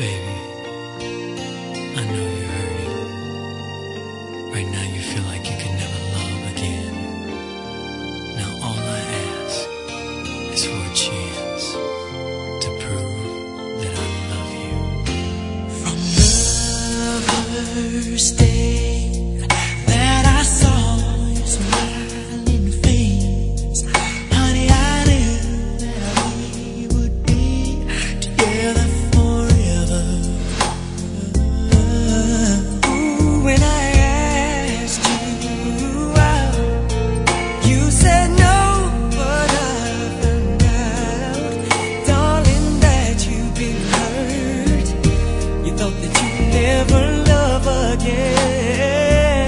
Baby, I know you're hurting. Right now you feel like you can never love again. Now all I ask is for a chance to prove that I love you. From the first day that I saw your smiling face, honey, I knew that we would be together forever. Ooh, when I asked you out, you said no, but I found out, darling, that you've been hurt. You thought that you'd never love again.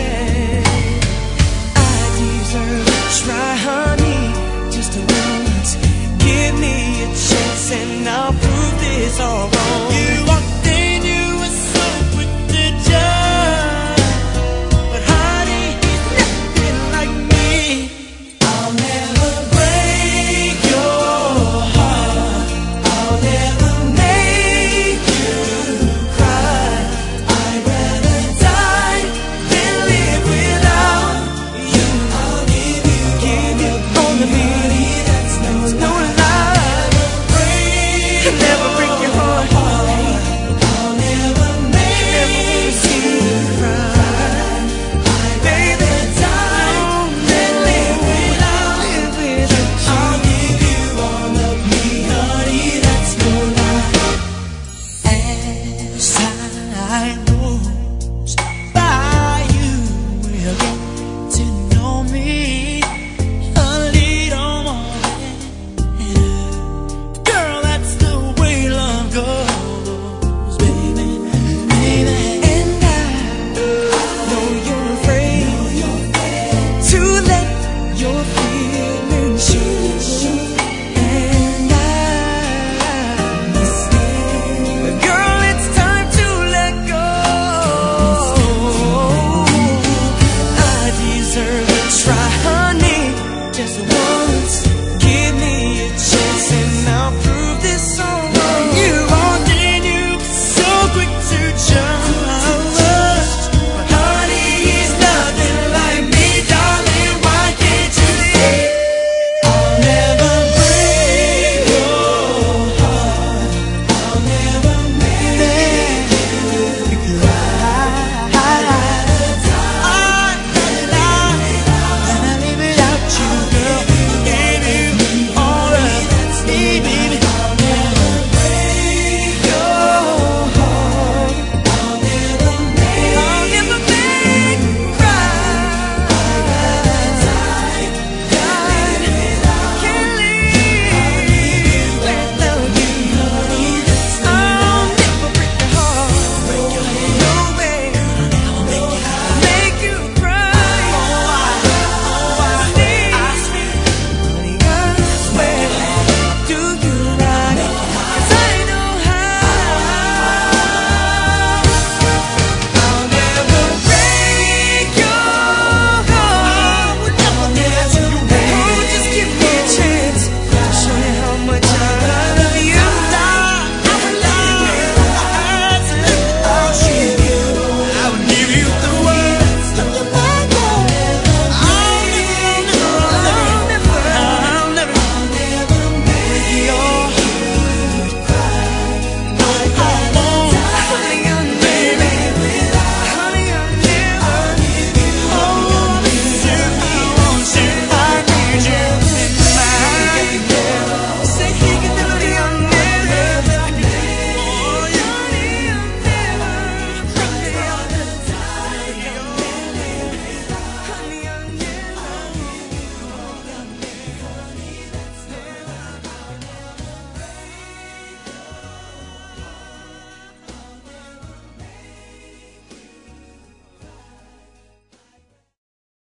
I deserve a try, honey, just once. Give me a chance and I'll prove this all wrong.